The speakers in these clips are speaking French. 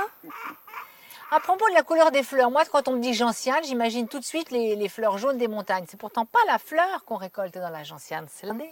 À propos de la couleur des fleurs, moi, quand on me dit gentiane, j'imagine tout de suite les fleurs jaunes des montagnes. C'est pourtant pas la fleur qu'on récolte dans la gentiane, c'est l'année.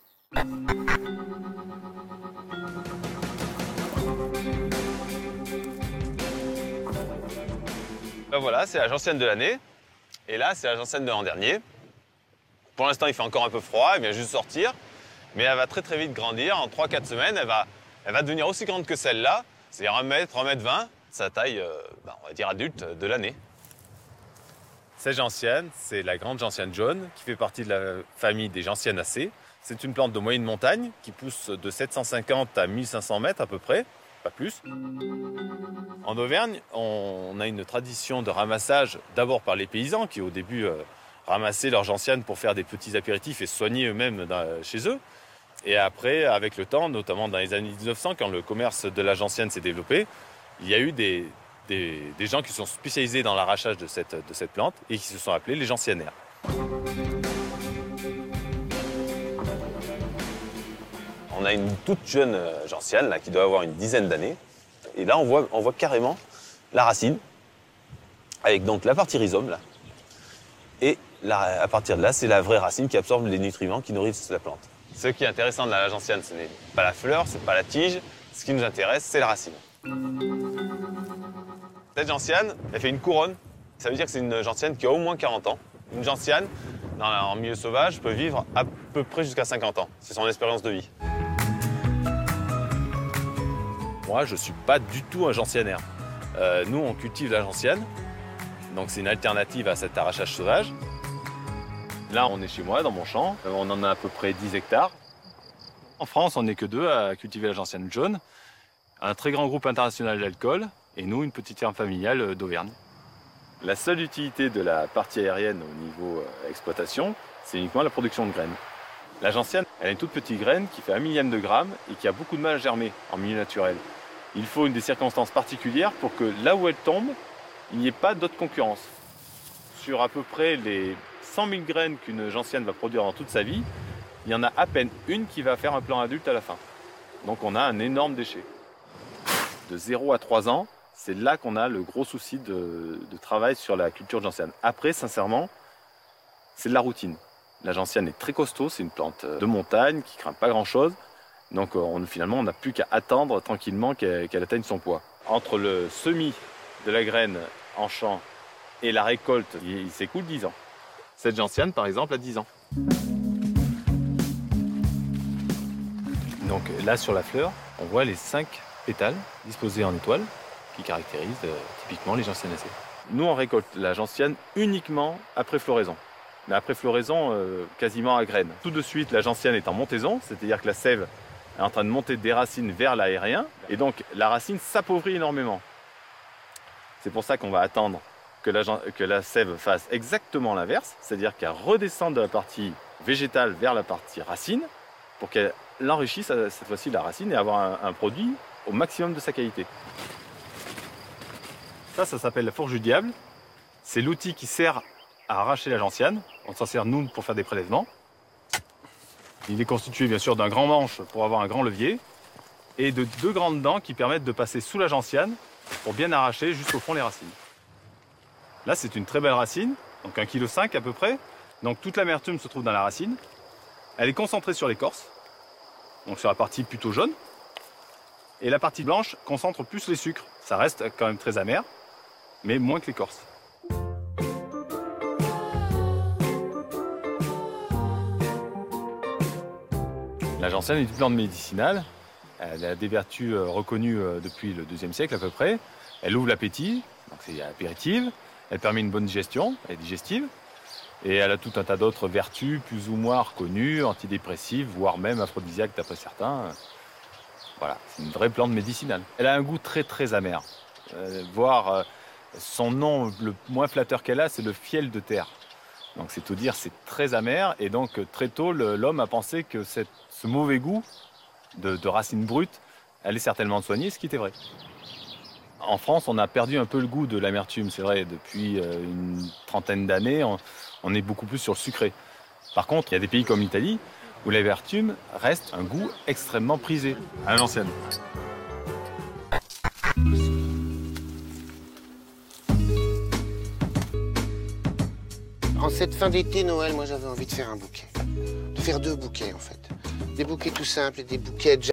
Ben voilà, c'est la gentiane de l'année. Et là, c'est la gentiane de l'an dernier. Pour l'instant, il fait encore un peu froid, elle vient juste de sortir. Mais elle va très très vite grandir. En 3-4 semaines, elle va devenir aussi grande que celle-là. C'est-à-dire 1 mètre, 1 mètre 20. Sa taille, on va dire adulte de l'année. Cette gentiane, c'est la grande gentiane jaune qui fait partie de la famille des gentianacées. C'est une plante de moyenne montagne qui pousse de 750 à 1500 mètres à peu près, pas plus. En Auvergne, on a une tradition de ramassage d'abord par les paysans qui au début ramassaient leurs gentianes pour faire des petits apéritifs et se soigner eux-mêmes chez eux. Et après, avec le temps, notamment dans les années 1900, quand le commerce de la gentiane s'est développé, il y a eu des gens qui sont spécialisés dans l'arrachage de cette plante et qui se sont appelés les gentianaires. On a une toute jeune gentiane là, qui doit avoir une dizaine d'années. Et là, on voit carrément la racine, avec donc la partie rhizome. Là. Et à partir de là, c'est la vraie racine qui absorbe les nutriments qui nourrissent la plante. Ce qui est intéressant de la gentiane, ce n'est pas la fleur, ce n'est pas la tige. Ce qui nous intéresse, c'est la racine. Cette gentiane, elle fait une couronne. Ça veut dire que c'est une gentiane qui a au moins 40 ans. Une gentiane, en milieu sauvage, peut vivre à peu près jusqu'à 50 ans. C'est son expérience de vie. Moi, je ne suis pas du tout un gentianaire. Nous, on cultive la gentiane. Donc, c'est une alternative à cet arrachage sauvage. Là, on est chez moi, dans mon champ. On en a à peu près 10 hectares. En France, on n'est que 2 à cultiver la gentiane jaune. Un très grand groupe international d'alcool et nous, une petite ferme familiale d'Auvergne. La seule utilité de la partie aérienne au niveau exploitation, c'est uniquement la production de graines. La gentiane, elle a une toute petite graine qui fait 1 millième de gramme et qui a beaucoup de mal à germer en milieu naturel. Il faut des circonstances particulières pour que là où elle tombe, il n'y ait pas d'autre concurrence. Sur à peu près les 100 000 graines qu'une gentiane va produire dans toute sa vie, il y en a à peine une qui va faire un plant adulte à la fin. Donc on a un énorme déchet. De 0 à 3 ans, c'est là qu'on a le gros souci de travail sur la culture de gentiane. Après, sincèrement, c'est de la routine. La gentiane est très costaud, c'est une plante de montagne qui ne craint pas grand-chose. Donc finalement, on n'a plus qu'à attendre tranquillement qu'elle atteigne son poids. Entre le semis de la graine en champ et la récolte, il s'écoule 10 ans. Cette gentiane, par exemple, a 10 ans. Donc là, sur la fleur, on voit les 5 pétales disposés en étoile qui caractérisent typiquement les gentianacées. Nous, on récolte la gentiane uniquement après floraison. Mais après floraison, quasiment à graines. Tout de suite, la gentiane est en montaison, c'est-à-dire que la sève est en train de monter des racines vers l'aérien, et donc la racine s'appauvrit énormément. C'est pour ça qu'on va attendre que la sève fasse exactement l'inverse, c'est-à-dire qu'elle redescende de la partie végétale vers la partie racine, pour qu'elle enrichisse cette fois-ci la racine et avoir un produit au maximum de sa qualité. Ça s'appelle la fourche du diable. C'est l'outil qui sert à arracher la gentiane. On s'en sert, nous, pour faire des prélèvements. Il est constitué, bien sûr, d'un grand manche pour avoir un grand levier et de 2 grandes dents qui permettent de passer sous la gentiane pour bien arracher jusqu'au fond les racines. Là, c'est une très belle racine, donc 1,5 kg à peu près. Donc toute l'amertume se trouve dans la racine. Elle est concentrée sur l'écorce, donc sur la partie plutôt jaune. Et la partie blanche concentre plus les sucres. Ça reste quand même très amer, mais moins que l'écorce. La gentiane est une plante médicinale. Elle a des vertus reconnues depuis le IIe siècle à peu près. Elle ouvre l'appétit, donc c'est apéritive. Elle permet une bonne digestion, elle est digestive. Et elle a tout un tas d'autres vertus plus ou moins reconnues, antidépressives, voire même aphrodisiaques d'après certains. Voilà, c'est une vraie plante médicinale. Elle a un goût très très amer. Voire son nom le moins flatteur qu'elle a, c'est le fiel de terre. Donc c'est tout dire, c'est très amer. Et donc très tôt, l'homme a pensé que ce mauvais goût de racines brutes allait certainement soigner, ce qui était vrai. En France, on a perdu un peu le goût de l'amertume, c'est vrai. Depuis une trentaine d'années, on est beaucoup plus sur le sucré. Par contre, il y a des pays comme l'Italie où l'amertume reste un goût extrêmement prisé à l'ancienne. En cette fin d'été, Noël, moi j'avais envie de faire un bouquet. De faire 2 bouquets en fait. Des bouquets tout simples et des bouquets de